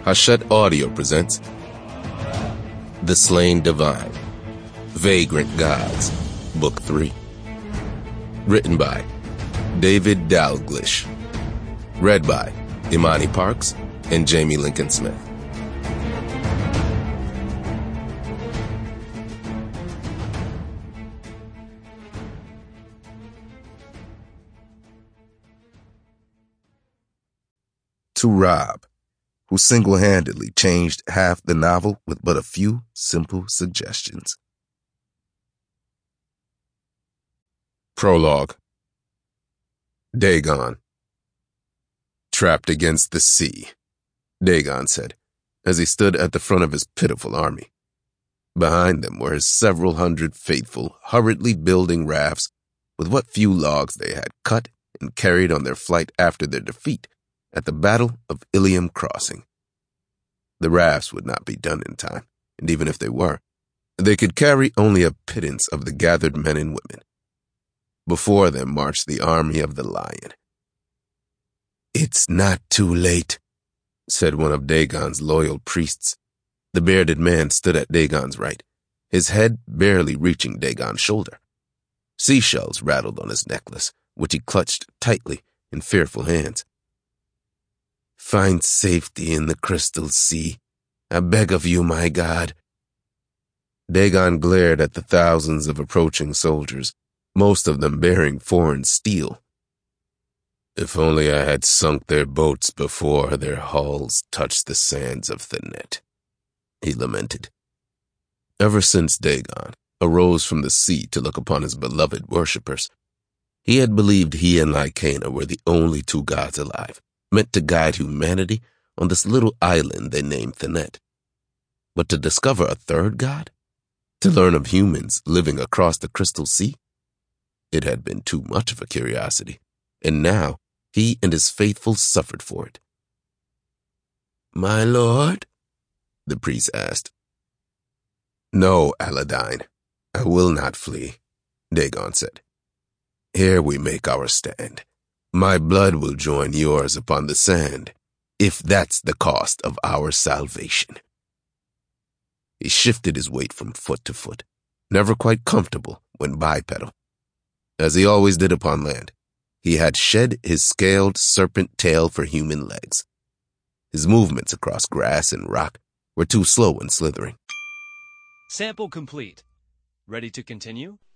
Hachette Audio presents The Slain Divine, Vagrant Gods, Book 3. Written by David Dalglish. Read by Imani Parks and Jamie Lincoln Smith. To Rob, who single-handedly changed half the novel with but a few simple suggestions. Prologue. Dagon. Trapped against the sea, Dagon said, as he stood at the front of his pitiful army. Behind them were his several hundred faithful, hurriedly building rafts with what few logs they had cut and carried on their flight after their defeat at the Battle of Ilium Crossing. The rafts would not be done in time, and even if they were, they could carry only a pittance of the gathered men and women. Before them marched the army of the lion. "It's not too late," said one of Dagon's loyal priests. The bearded man stood at Dagon's right, his head barely reaching Dagon's shoulder. Seashells rattled on his necklace, which he clutched tightly in fearful hands. "Find safety in the crystal sea. I beg of you, my god." Dagon glared at the thousands of approaching soldiers, most of them bearing foreign steel. "If only I had sunk their boats before their hulls touched the sands of Thanet," he lamented. Ever since Dagon arose from the sea to look upon his beloved worshippers, he had believed he and Lycaena were the only two gods alive, meant to guide humanity on this little island they named Thanet. But to discover a third god? To learn of humans living across the crystal sea? It had been too much of a curiosity, and now he and his faithful suffered for it. "My lord?" the priest asked. "No, Aladdin, I will not flee," Dagon said. "Here we make our stand. My blood will join yours upon the sand, if that's the cost of our salvation." He shifted his weight from foot to foot, never quite comfortable when bipedal. As he always did upon land, he had shed his scaled serpent tail for human legs. His movements across grass and rock were too slow and slithering. Sample complete. Ready to continue?